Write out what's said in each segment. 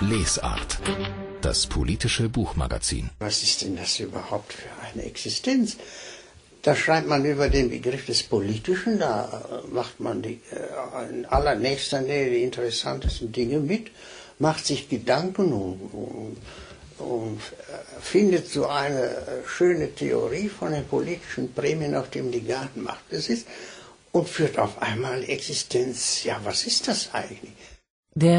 Lesart. Das politische Buchmagazin. Was ist denn das überhaupt für eine Existenz? Da schreibt man über den Begriff des Politischen, da macht man in allernächster Nähe die interessantesten Dinge mit, macht sich Gedanken und findet so eine schöne Theorie von den politischen Prämien, auf dem die Gartenmacht es ist, und führt auf einmal Existenz. Ja, was ist das eigentlich? Der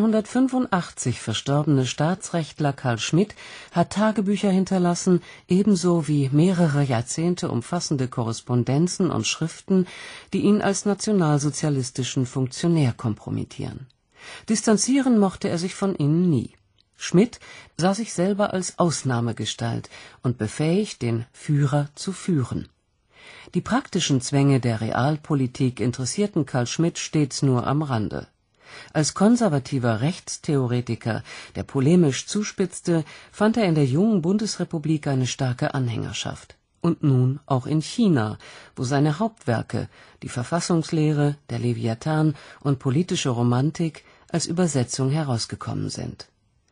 1985 verstorbene Staatsrechtler Carl Schmitt hat Tagebücher hinterlassen, ebenso wie mehrere Jahrzehnte umfassende Korrespondenzen und Schriften, die ihn als nationalsozialistischen Funktionär kompromittieren. Distanzieren mochte er sich von ihnen nie. Schmitt sah sich selber als Ausnahmegestalt und befähigt, den Führer zu führen. Die praktischen Zwänge der Realpolitik interessierten Carl Schmitt stets nur am Rande. Als konservativer Rechtstheoretiker, der polemisch zuspitzte, fand er in der jungen Bundesrepublik eine starke Anhängerschaft. Und nun auch in China, wo seine Hauptwerke, die Verfassungslehre, der Leviathan und politische Romantik, als Übersetzung herausgekommen sind.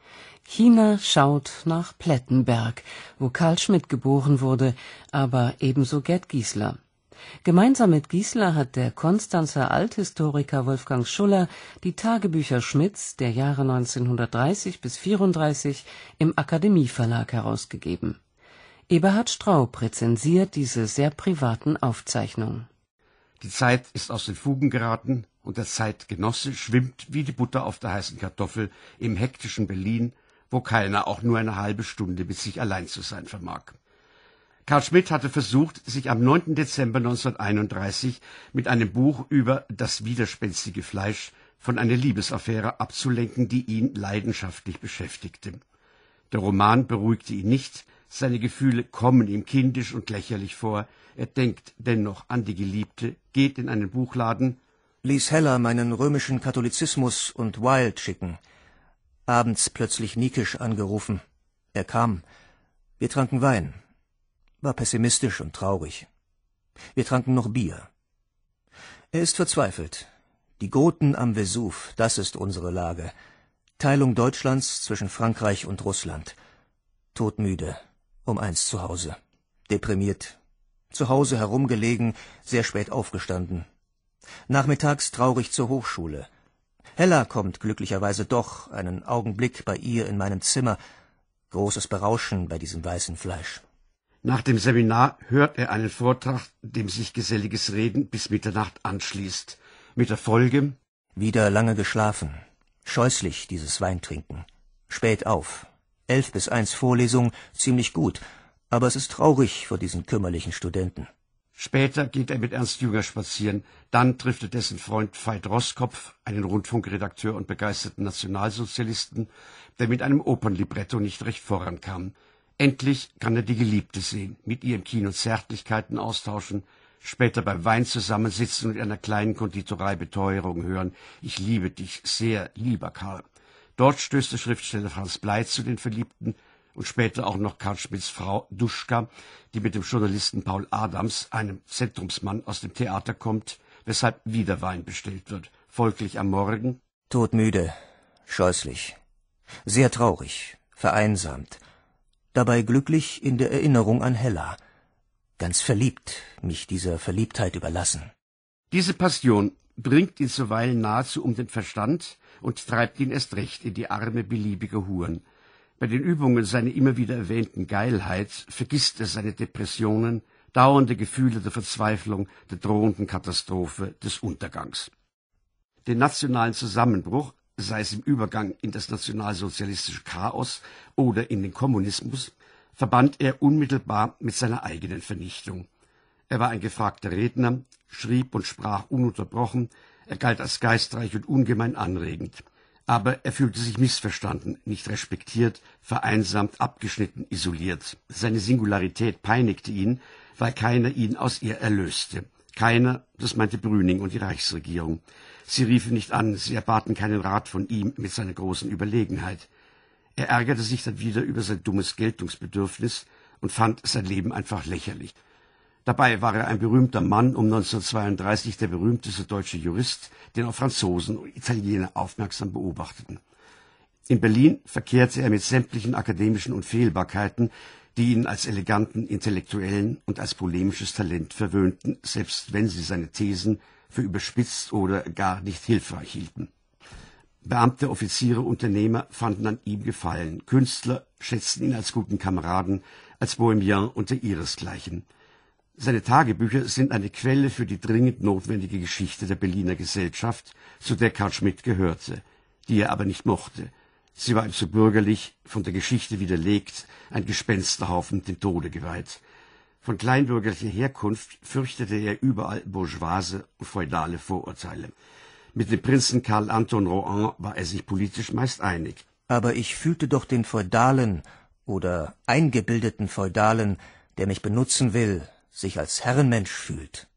China schaut nach Plettenberg, wo Carl Schmitt geboren wurde, aber ebenso Gerd Giesler. Gemeinsam mit Giesler hat der Konstanzer Althistoriker Wolfgang Schuller die Tagebücher Schmidts der Jahre 1930 bis 1934 im Akademieverlag herausgegeben. Eberhard Straub rezensiert diese sehr privaten Aufzeichnungen. Die Zeit ist aus den Fugen geraten und der Zeitgenosse schwimmt wie die Butter auf der heißen Kartoffel im hektischen Berlin, wo keiner auch nur eine halbe Stunde mit sich allein zu sein vermag. Carl Schmitt hatte versucht, sich am 9. Dezember 1931 mit einem Buch über das widerspenstige Fleisch von einer Liebesaffäre abzulenken, die ihn leidenschaftlich beschäftigte. Der Roman beruhigte ihn nicht, seine Gefühle kommen ihm kindisch und lächerlich vor, er denkt dennoch an die Geliebte, geht in einen Buchladen, ließ Heller meinen römischen Katholizismus und Wilde schicken. Abends plötzlich Niekisch angerufen. Er kam. Wir tranken Wein. War pessimistisch und traurig. Wir tranken noch Bier. Er ist verzweifelt. Die Goten am Vesuv, das ist unsere Lage. Teilung Deutschlands zwischen Frankreich und Russland. Todmüde, um 1 zu Hause. Deprimiert. Zu Hause herumgelegen, sehr spät aufgestanden. Nachmittags traurig zur Hochschule. Hella kommt glücklicherweise doch, einen Augenblick bei ihr in meinem Zimmer. Großes Berauschen bei diesem weißen Fleisch. Nach dem Seminar hört er einen Vortrag, dem sich geselliges Reden bis Mitternacht anschließt. Mit der Folge: Wieder lange geschlafen. Scheußlich, dieses Weintrinken. Spät auf. 11 bis 1 Vorlesung, ziemlich gut. Aber es ist traurig vor diesen kümmerlichen Studenten. Später geht er mit Ernst Jünger spazieren. Dann trifft er dessen Freund Veit Roskopf, einen Rundfunkredakteur und begeisterten Nationalsozialisten, der mit einem Opernlibretto nicht recht vorankam. Endlich kann er die Geliebte sehen, mit ihr im Kino Zärtlichkeiten austauschen, später beim Wein zusammensitzen und in einer kleinen Konditorei Beteuerung hören. Ich liebe dich sehr, lieber Karl. Dort stößt der Schriftsteller Franz Blei zu den Verliebten und später auch noch Carl Schmitts Frau Duschka, die mit dem Journalisten Paul Adams, einem Zentrumsmann aus dem Theater, kommt, weshalb wieder Wein bestellt wird. Folglich am Morgen: Todmüde, scheußlich, sehr traurig, vereinsamt. Dabei glücklich in der Erinnerung an Hella. Ganz verliebt, mich dieser Verliebtheit überlassen. Diese Passion bringt ihn zuweilen nahezu um den Verstand und treibt ihn erst recht in die Arme beliebiger Huren. Bei den Übungen seiner immer wieder erwähnten Geilheit vergisst er seine Depressionen, dauernde Gefühle der Verzweiflung, der drohenden Katastrophe, des Untergangs. Den nationalen Zusammenbruch, sei es im Übergang in das nationalsozialistische Chaos oder in den Kommunismus, verband er unmittelbar mit seiner eigenen Vernichtung. Er war ein gefragter Redner, schrieb und sprach ununterbrochen, er galt als geistreich und ungemein anregend. Aber er fühlte sich missverstanden, nicht respektiert, vereinsamt, abgeschnitten, isoliert. Seine Singularität peinigte ihn, weil keiner ihn aus ihr erlöste. Keiner, das meinte Brüning und die Reichsregierung. Sie riefen nicht an, sie erbaten keinen Rat von ihm mit seiner großen Überlegenheit. Er ärgerte sich dann wieder über sein dummes Geltungsbedürfnis und fand sein Leben einfach lächerlich. Dabei war er ein berühmter Mann, um 1932 der berühmteste deutsche Jurist, den auch Franzosen und Italiener aufmerksam beobachteten. In Berlin verkehrte er mit sämtlichen akademischen Unfehlbarkeiten, die ihn als eleganten Intellektuellen und als polemisches Talent verwöhnten, selbst wenn sie seine Thesen für überspitzt oder gar nicht hilfreich hielten. Beamte, Offiziere, Unternehmer fanden an ihm Gefallen. Künstler schätzten ihn als guten Kameraden, als Bohemien unter ihresgleichen. Seine Tagebücher sind eine Quelle für die dringend notwendige Geschichte der Berliner Gesellschaft, zu der Carl Schmitt gehörte, die er aber nicht mochte. Sie war ihm zu bürgerlich, von der Geschichte widerlegt, ein Gespensterhaufen dem Tode geweiht. Von kleinbürgerlicher Herkunft fürchtete er überall bourgeoise und feudale Vorurteile. Mit dem Prinzen Karl Anton Rohan war er sich politisch meist einig. Aber ich fühlte doch den Feudalen oder eingebildeten Feudalen, der mich benutzen will, sich als Herrenmensch fühlt.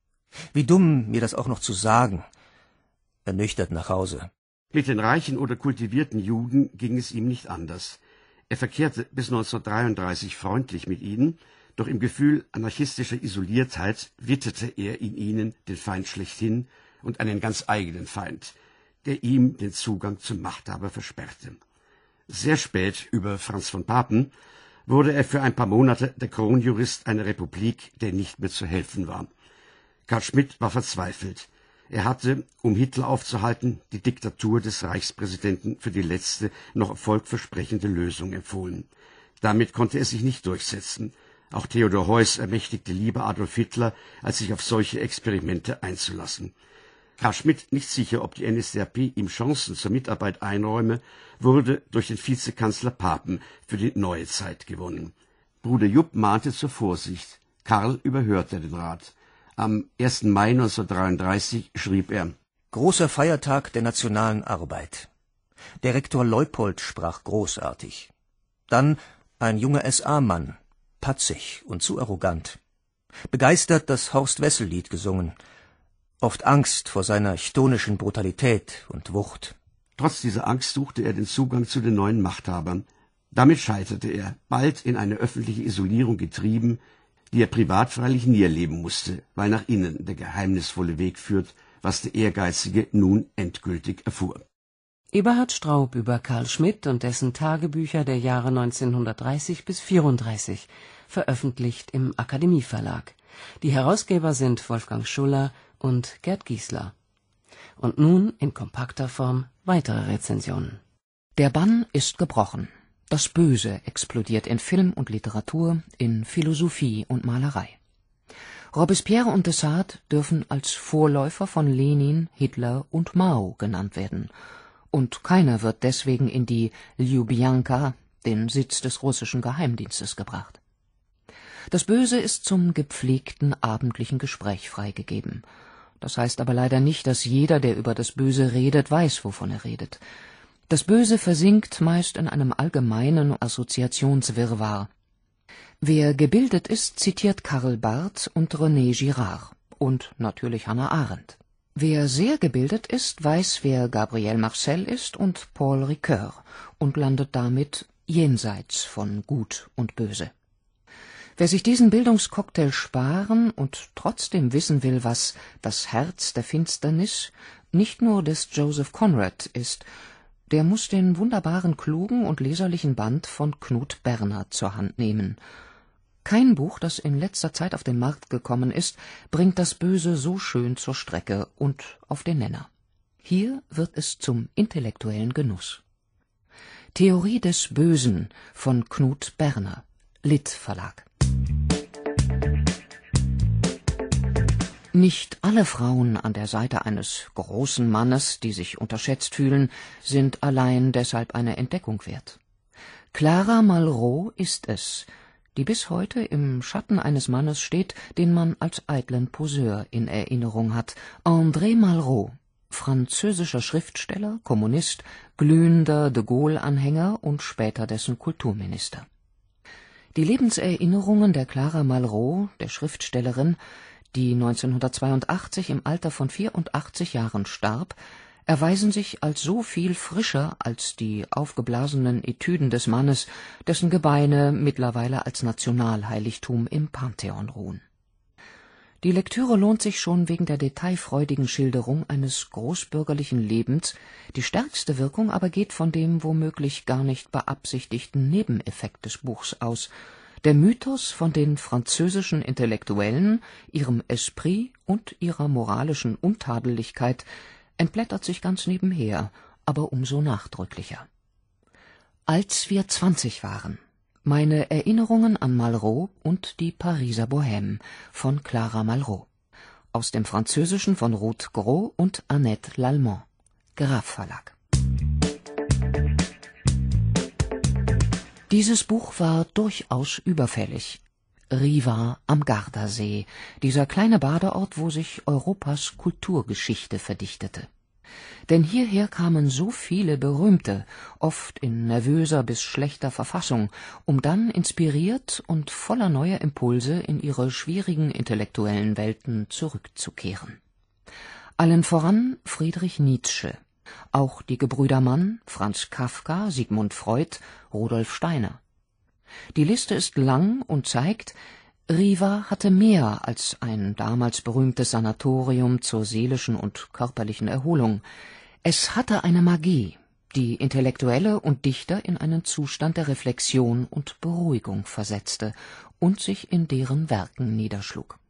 Wie dumm, mir das auch noch zu sagen. Ernüchtert nach Hause. Mit den reichen oder kultivierten Juden ging es ihm nicht anders. Er verkehrte bis 1933 freundlich mit ihnen, doch im Gefühl anarchistischer Isoliertheit witterte er in ihnen den Feind schlechthin und einen ganz eigenen Feind, der ihm den Zugang zum Machthaber versperrte. Sehr spät, über Franz von Papen, wurde er für ein paar Monate der Kronjurist einer Republik, der nicht mehr zu helfen war. Carl Schmitt war verzweifelt. Er hatte, um Hitler aufzuhalten, die Diktatur des Reichspräsidenten für die letzte, noch erfolgversprechende Lösung empfohlen. Damit konnte er sich nicht durchsetzen. Auch Theodor Heuss ermächtigte lieber Adolf Hitler, als sich auf solche Experimente einzulassen. Carl Schmitt, nicht sicher, ob die NSDAP ihm Chancen zur Mitarbeit einräume, wurde durch den Vizekanzler Papen für die neue Zeit gewonnen. Bruder Jupp mahnte zur Vorsicht. Karl überhörte den Rat. Am 1. Mai 1933 schrieb er: Großer Feiertag der nationalen Arbeit. Der Rektor Leupold sprach großartig. Dann ein junger SA-Mann, patzig und zu arrogant. Begeistert das Horst-Wessel-Lied gesungen. Oft Angst vor seiner chthonischen Brutalität und Wucht. Trotz dieser Angst suchte er den Zugang zu den neuen Machthabern. Damit scheiterte er, bald in eine öffentliche Isolierung getrieben, die er privat freilich nie erleben musste, weil nach innen der geheimnisvolle Weg führt, was der Ehrgeizige nun endgültig erfuhr. Eberhard Straub über Carl Schmitt und dessen Tagebücher der Jahre 1930 bis 1934, veröffentlicht im Akademieverlag. Die Herausgeber sind Wolfgang Schuller und Gerd Giesler. Und nun in kompakter Form weitere Rezensionen. Der Bann ist gebrochen. Das Böse explodiert in Film und Literatur, in Philosophie und Malerei. Robespierre und de Sade dürfen als Vorläufer von Lenin, Hitler und Mao genannt werden. Und keiner wird deswegen in die Ljubljanka, den Sitz des russischen Geheimdienstes, gebracht. Das Böse ist zum gepflegten abendlichen Gespräch freigegeben. Das heißt aber leider nicht, dass jeder, der über das Böse redet, weiß, wovon er redet. Das Böse versinkt meist in einem allgemeinen Assoziationswirrwarr. Wer gebildet ist, zitiert Karl Barth und René Girard und natürlich Hannah Arendt. Wer sehr gebildet ist, weiß, wer Gabriel Marcel ist und Paul Ricoeur und landet damit jenseits von Gut und Böse. Wer sich diesen Bildungscocktail sparen und trotzdem wissen will, was das Herz der Finsternis, nicht nur des Joseph Conrad, ist, der muss den wunderbaren, klugen und leserlichen Band von Knut Berner zur Hand nehmen. Kein Buch, das in letzter Zeit auf den Markt gekommen ist, bringt das Böse so schön zur Strecke und auf den Nenner. Hier wird es zum intellektuellen Genuss. Theorie des Bösen von Knut Berner, Litt Verlag. Nicht alle Frauen an der Seite eines großen Mannes, die sich unterschätzt fühlen, sind allein deshalb eine Entdeckung wert. Clara Malraux ist es, die bis heute im Schatten eines Mannes steht, den man als eitlen Poseur in Erinnerung hat. André Malraux, französischer Schriftsteller, Kommunist, glühender de Gaulle-Anhänger und später dessen Kulturminister. Die Lebenserinnerungen der Clara Malraux, der Schriftstellerin, die 1982 im Alter von 84 Jahren starb, erweisen sich als so viel frischer als die aufgeblasenen Etüden des Mannes, dessen Gebeine mittlerweile als Nationalheiligtum im Pantheon ruhen. Die Lektüre lohnt sich schon wegen der detailfreudigen Schilderung eines großbürgerlichen Lebens, die stärkste Wirkung aber geht von dem womöglich gar nicht beabsichtigten Nebeneffekt des Buchs aus. Der Mythos von den französischen Intellektuellen, ihrem Esprit und ihrer moralischen Untadeligkeit entblättert sich ganz nebenher, aber umso nachdrücklicher. Als wir 20 waren. Meine Erinnerungen an Malraux und die Pariser Bohème von Clara Malraux. Aus dem Französischen von Ruth Gros und Annette Lallemand. Graf Verlag. Dieses Buch war durchaus überfällig. Riva am Gardasee, dieser kleine Badeort, wo sich Europas Kulturgeschichte verdichtete. Denn hierher kamen so viele Berühmte, oft in nervöser bis schlechter Verfassung, um dann inspiriert und voller neuer Impulse in ihre schwierigen intellektuellen Welten zurückzukehren. Allen voran Friedrich Nietzsche, auch die Gebrüder Mann, Franz Kafka, Sigmund Freud, Rudolf Steiner. Die Liste ist lang und zeigt, Riva hatte mehr als ein damals berühmtes Sanatorium zur seelischen und körperlichen Erholung. Es hatte eine Magie, die Intellektuelle und Dichter in einen Zustand der Reflexion und Beruhigung versetzte und sich in deren Werken niederschlug.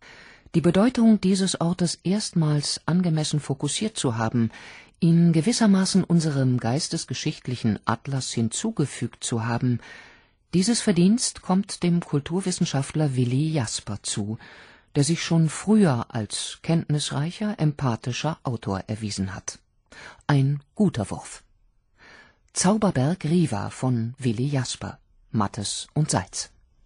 Die Bedeutung dieses Ortes erstmals angemessen fokussiert zu haben, ihn gewissermaßen unserem geistesgeschichtlichen Atlas hinzugefügt zu haben, dieses Verdienst kommt dem Kulturwissenschaftler Willi Jasper zu, der sich schon früher als kenntnisreicher, empathischer Autor erwiesen hat. Ein guter Wurf. Zauberberg Riva von Willi Jasper, Mattes und Seitz.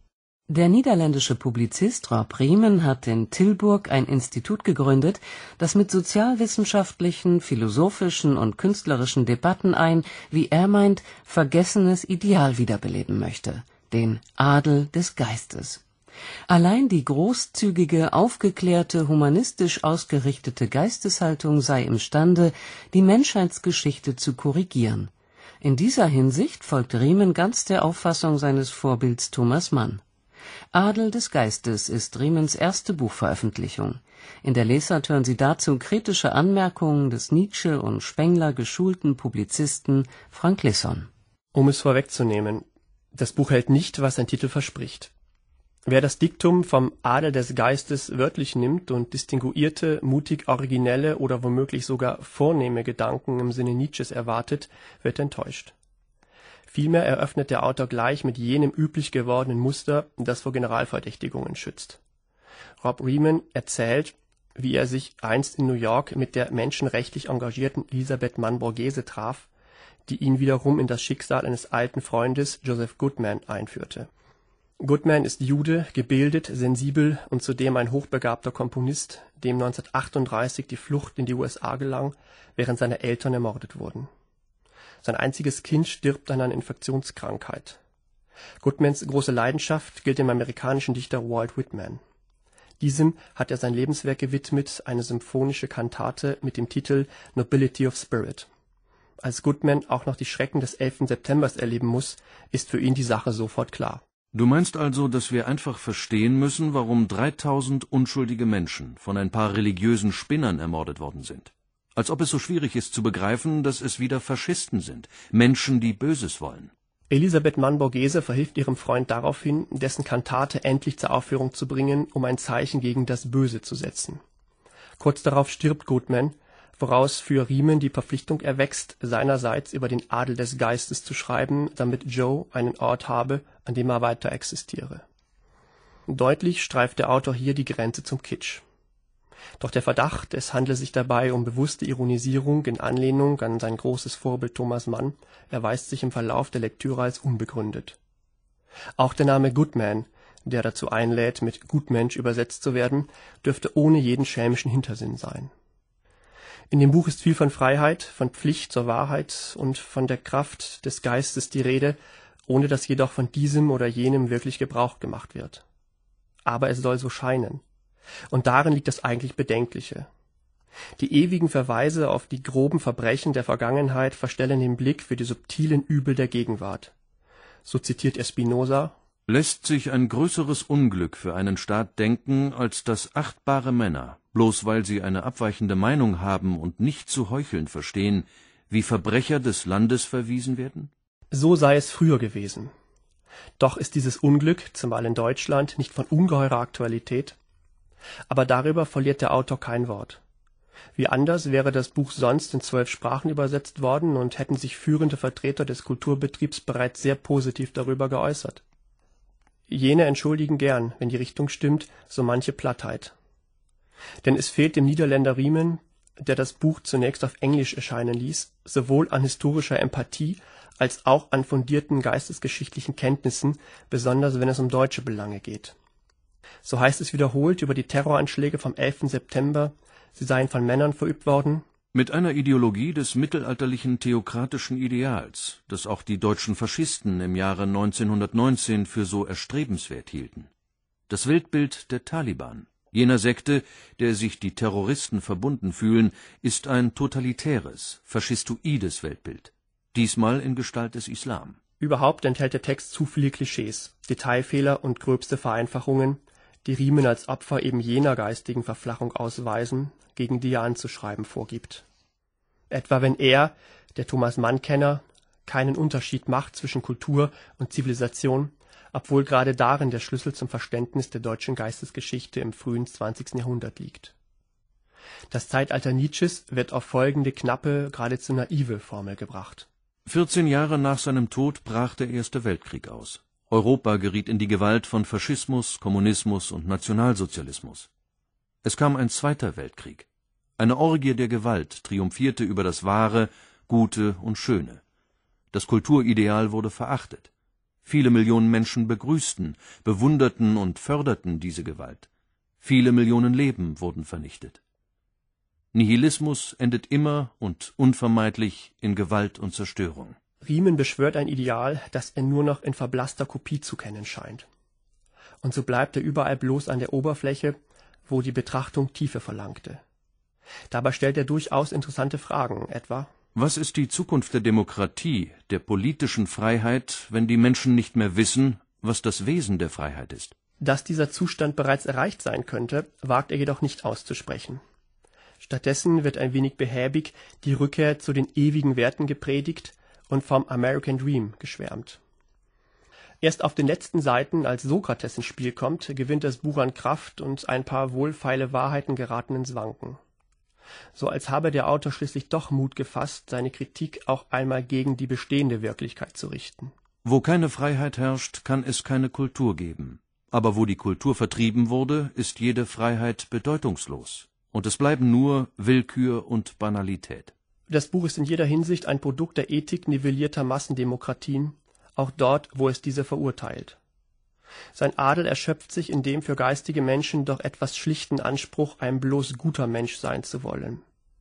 Der niederländische Publizist Rob Riemen hat in Tilburg ein Institut gegründet, das mit sozialwissenschaftlichen, philosophischen und künstlerischen Debatten ein, wie er meint, vergessenes Ideal wiederbeleben möchte, den Adel des Geistes. Allein die großzügige, aufgeklärte, humanistisch ausgerichtete Geisteshaltung sei imstande, die Menschheitsgeschichte zu korrigieren. In dieser Hinsicht folgt Riemen ganz der Auffassung seines Vorbilds Thomas Mann. Adel des Geistes ist Riemens erste Buchveröffentlichung. In der Lesart hören Sie dazu kritische Anmerkungen des Nietzsche und Spengler geschulten Publizisten Frank Lisson. Um es vorwegzunehmen, das Buch hält nicht, was sein Titel verspricht. Wer das Diktum vom Adel des Geistes wörtlich nimmt und distinguierte, mutig originelle oder womöglich sogar vornehme Gedanken im Sinne Nietzsches erwartet, wird enttäuscht. Vielmehr eröffnet der Autor gleich mit jenem üblich gewordenen Muster, das vor Generalverdächtigungen schützt. Rob Riemen erzählt, wie er sich einst in New York mit der menschenrechtlich engagierten Elisabeth Mann Borghese traf, die ihn wiederum in das Schicksal eines alten Freundes, Joseph Goodman, einführte. Goodman ist Jude, gebildet, sensibel und zudem ein hochbegabter Komponist, dem 1938 die Flucht in die USA gelang, während seine Eltern ermordet wurden. Sein einziges Kind stirbt an einer Infektionskrankheit. Goodmans große Leidenschaft gilt dem amerikanischen Dichter Walt Whitman. Diesem hat er sein Lebenswerk gewidmet, eine symphonische Kantate mit dem Titel Nobility of Spirit. Als Goodman auch noch die Schrecken des 11. Septembers erleben muss, ist für ihn die Sache sofort klar. Du meinst also, dass wir einfach verstehen müssen, warum 3000 unschuldige Menschen von ein paar religiösen Spinnern ermordet worden sind? Als ob es so schwierig ist zu begreifen, dass es wieder Faschisten sind, Menschen, die Böses wollen. Elisabeth Mann Borghese verhilft ihrem Freund daraufhin, dessen Kantate endlich zur Aufführung zu bringen, um ein Zeichen gegen das Böse zu setzen. Kurz darauf stirbt Goodman, woraus für Riemen die Verpflichtung erwächst, seinerseits über den Adel des Geistes zu schreiben, damit Joe einen Ort habe, an dem er weiter existiere. Deutlich streift der Autor hier die Grenze zum Kitsch. Doch der Verdacht, es handle sich dabei um bewusste Ironisierung in Anlehnung an sein großes Vorbild Thomas Mann, erweist sich im Verlauf der Lektüre als unbegründet. Auch der Name Goodman, der dazu einlädt, mit Gutmensch übersetzt zu werden, dürfte ohne jeden schelmischen Hintersinn sein. In dem Buch ist viel von Freiheit, von Pflicht zur Wahrheit und von der Kraft des Geistes die Rede, ohne dass jedoch von diesem oder jenem wirklich Gebrauch gemacht wird. Aber es soll so scheinen. Und darin liegt das eigentlich Bedenkliche. Die ewigen Verweise auf die groben Verbrechen der Vergangenheit verstellen den Blick für die subtilen Übel der Gegenwart. So zitiert er Spinoza, Lässt sich ein größeres Unglück für einen Staat denken, als dass achtbare Männer, bloß weil sie eine abweichende Meinung haben und nicht zu heucheln verstehen, wie Verbrecher des Landes verwiesen werden? So sei es früher gewesen. Doch ist dieses Unglück, zumal in Deutschland, nicht von ungeheurer Aktualität. Aber darüber verliert der Autor kein Wort. Wie anders wäre das Buch sonst in 12 Sprachen übersetzt worden und hätten sich führende Vertreter des Kulturbetriebs bereits sehr positiv darüber geäußert. Jene entschuldigen gern, wenn die Richtung stimmt, so manche Plattheit. Denn es fehlt dem Niederländer Riemen, der das Buch zunächst auf Englisch erscheinen ließ, sowohl an historischer Empathie als auch an fundierten geistesgeschichtlichen Kenntnissen, besonders wenn es um deutsche Belange geht. So heißt es wiederholt über die Terroranschläge vom 11. September, sie seien von Männern verübt worden, mit einer Ideologie des mittelalterlichen theokratischen Ideals, das auch die deutschen Faschisten im Jahre 1919 für so erstrebenswert hielten. Das Weltbild der Taliban, jener Sekte, der sich die Terroristen verbunden fühlen, ist ein totalitäres, faschistoides Weltbild, diesmal in Gestalt des Islam. Überhaupt enthält der Text zu viele Klischees, Detailfehler und gröbste Vereinfachungen, die Riemen als Opfer eben jener geistigen Verflachung ausweisen, gegen die er anzuschreiben vorgibt. Etwa wenn er, der Thomas-Mann-Kenner, keinen Unterschied macht zwischen Kultur und Zivilisation, obwohl gerade darin der Schlüssel zum Verständnis der deutschen Geistesgeschichte im frühen 20. Jahrhundert liegt. Das Zeitalter Nietzsches wird auf folgende knappe, geradezu naive Formel gebracht. 14 Jahre nach seinem Tod brach der Erste Weltkrieg aus. Europa geriet in die Gewalt von Faschismus, Kommunismus und Nationalsozialismus. Es kam ein Zweiter Weltkrieg. Eine Orgie der Gewalt triumphierte über das Wahre, Gute und Schöne. Das Kulturideal wurde verachtet. Viele Millionen Menschen begrüßten, bewunderten und förderten diese Gewalt. Viele Millionen Leben wurden vernichtet. Nihilismus endet immer und unvermeidlich in Gewalt und Zerstörung. Riemen beschwört ein Ideal, das er nur noch in verblasster Kopie zu kennen scheint. Und so bleibt er überall bloß an der Oberfläche, wo die Betrachtung Tiefe verlangte. Dabei stellt er durchaus interessante Fragen, etwa: Was ist die Zukunft der Demokratie, der politischen Freiheit, wenn die Menschen nicht mehr wissen, was das Wesen der Freiheit ist? Dass dieser Zustand bereits erreicht sein könnte, wagt er jedoch nicht auszusprechen. Stattdessen wird ein wenig behäbig die Rückkehr zu den ewigen Werten gepredigt und vom American Dream geschwärmt. Erst auf den letzten Seiten, als Sokrates ins Spiel kommt, gewinnt das Buch an Kraft und ein paar wohlfeile Wahrheiten geraten ins Wanken. So als habe der Autor schließlich doch Mut gefasst, seine Kritik auch einmal gegen die bestehende Wirklichkeit zu richten. Wo keine Freiheit herrscht, kann es keine Kultur geben. Aber wo die Kultur vertrieben wurde, ist jede Freiheit bedeutungslos. Und es bleiben nur Willkür und Banalität. Das Buch ist in jeder Hinsicht ein Produkt der Ethik nivellierter Massendemokratien, auch dort, wo es diese verurteilt. Sein Adel erschöpft sich in dem für geistige Menschen doch etwas schlichten Anspruch, ein bloß guter Mensch sein zu wollen.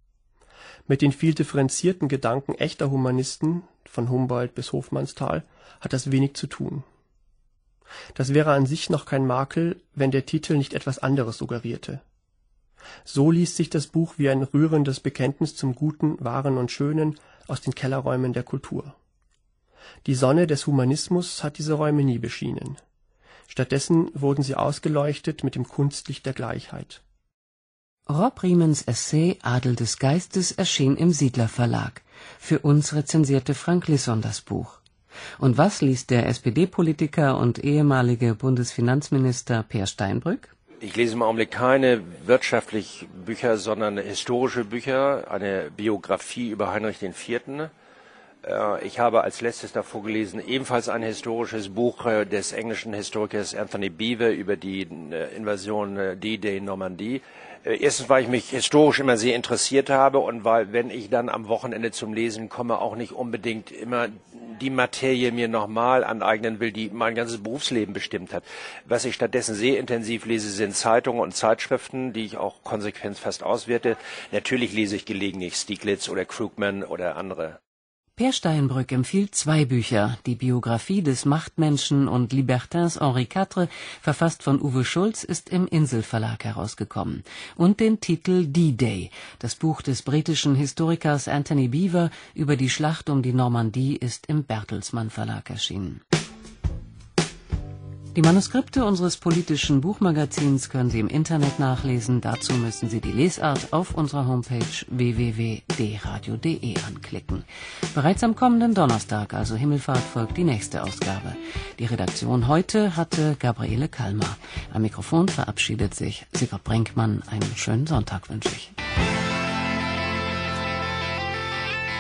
Mit den viel differenzierten Gedanken echter Humanisten, von Humboldt bis Hofmannsthal, hat das wenig zu tun. Das wäre an sich noch kein Makel, wenn der Titel nicht etwas anderes suggerierte. So liest sich das Buch wie ein rührendes Bekenntnis zum Guten, Wahren und Schönen aus den Kellerräumen der Kultur. Die Sonne des Humanismus hat diese Räume nie beschienen. Stattdessen wurden sie ausgeleuchtet mit dem Kunstlicht der Gleichheit. Rob Riemens Essay Adel des Geistes erschien im Siedler Verlag. Für uns rezensierte Frank Lisson das Buch. Und was liest der SPD-Politiker und ehemalige Bundesfinanzminister Peer Steinbrück? Ich lese im Augenblick keine wirtschaftlichen Bücher, sondern historische Bücher, eine Biografie über Heinrich IV. Ich habe als letztes davor gelesen ebenfalls ein historisches Buch des englischen Historikers Anthony Beevor über die Invasion D-Day in Normandie. Erstens, weil ich mich historisch immer sehr interessiert habe und weil, wenn ich dann am Wochenende zum Lesen komme, auch nicht unbedingt immer die Materie mir nochmal aneignen will, die mein ganzes Berufsleben bestimmt hat. Was ich stattdessen sehr intensiv lese, sind Zeitungen und Zeitschriften, die ich auch konsequent fast auswerte. Natürlich lese ich gelegentlich Stieglitz oder Krugman oder andere. Peer Steinbrück empfiehlt 2 Bücher, die Biografie des Machtmenschen und Libertins Henri IV, verfasst von Uwe Schulz, ist im Inselverlag herausgekommen. Und den Titel D-Day, das Buch des britischen Historikers Anthony Beevor über die Schlacht um die Normandie, ist im Bertelsmann Verlag erschienen. Die Manuskripte unseres politischen Buchmagazins können Sie im Internet nachlesen. Dazu müssen Sie die Lesart auf unserer Homepage www.dradio.de anklicken. Bereits am kommenden Donnerstag, also Himmelfahrt, folgt die nächste Ausgabe. Die Redaktion heute hatte Gabriele Kallmer. Am Mikrofon verabschiedet sich Sigurd Brinkmann. Einen schönen Sonntag wünsche ich.